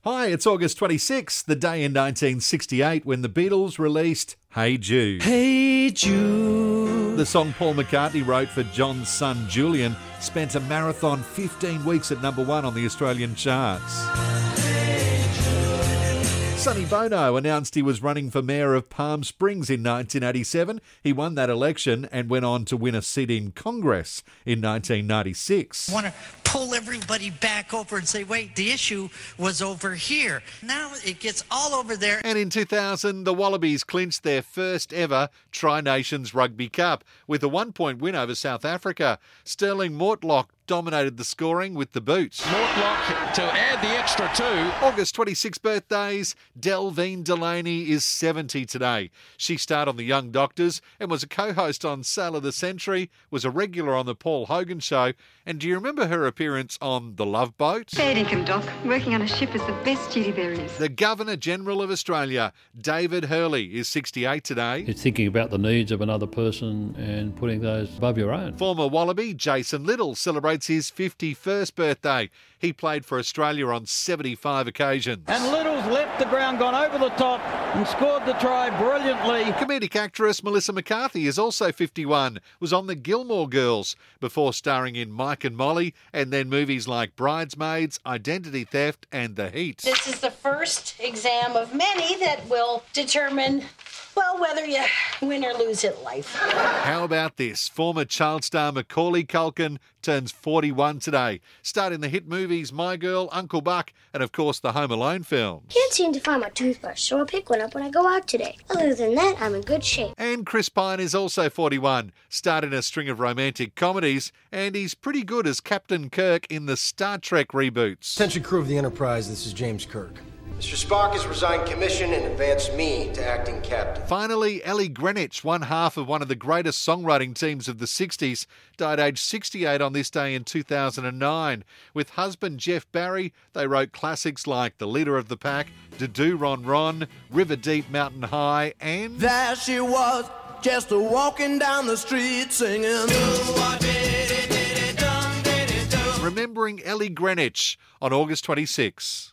Hi, it's August 26th, the day in 1968 when the Beatles released Hey Jude. Hey Jude. The song Paul McCartney wrote for John's son Julian spent a marathon 15 weeks at number one on the Australian charts. Sonny Bono announced he was running for mayor of Palm Springs in 1987. He won that election and went on to win a seat in Congress in 1996. I want to pull everybody back over and say, wait, the issue was over here. Now it gets all over there. And in 2000, the Wallabies clinched their first ever Tri-Nations Rugby Cup with a 1-point win over South Africa. Sterling Mortlock dominated the scoring with the boot. Mortlock to add the extra two. August 26 birthdays. Delvine Delaney is 70 today. She starred on The Young Doctors and was a co-host on Sale of the Century, was a regular on The Paul Hogan Show. And do you remember her appearance on The Love Boat? Fair dinkum, Doc. Working on a ship is the best duty there is. The Governor-General of Australia, David Hurley, is 68 today. It's thinking about the needs of another person and putting those above your own. Former Wallaby Jason Little celebrates his 51st birthday. He played for Australia on 75 occasions. And Little's left the ground, gone over the top and scored the try brilliantly. Comedic actress Melissa McCarthy is also 51, was on the Gilmore Girls before starring in Mike and Molly and then movies like Bridesmaids, Identity Theft and The Heat. This is the first exam of many that will determine, well, whether you win or lose at life. How about this? Former child star Macaulay Culkin turns 41 today. Starred in the hit movies My Girl, Uncle Buck, and of course the Home Alone films. Can't seem to find my toothbrush, so I'll pick one up when I go out today. Other than that, I'm in good shape. And Chris Pine is also 41. Starred in a string of romantic comedies, and he's pretty good as Captain Kirk in the Star Trek reboots. Attention crew of the Enterprise, this is James Kirk. Mr. Spock has resigned commission and advanced me to acting captain. Finally, Ellie Greenwich, one half of one of the greatest songwriting teams of the 60s, died aged 68 on this day in 2009. With husband Jeff Barry, they wrote classics like The Leader of the Pack, Do Ron Ron, River Deep Mountain High, and... There she was, just walking down the street singing. Remembering Ellie Greenwich on August 26.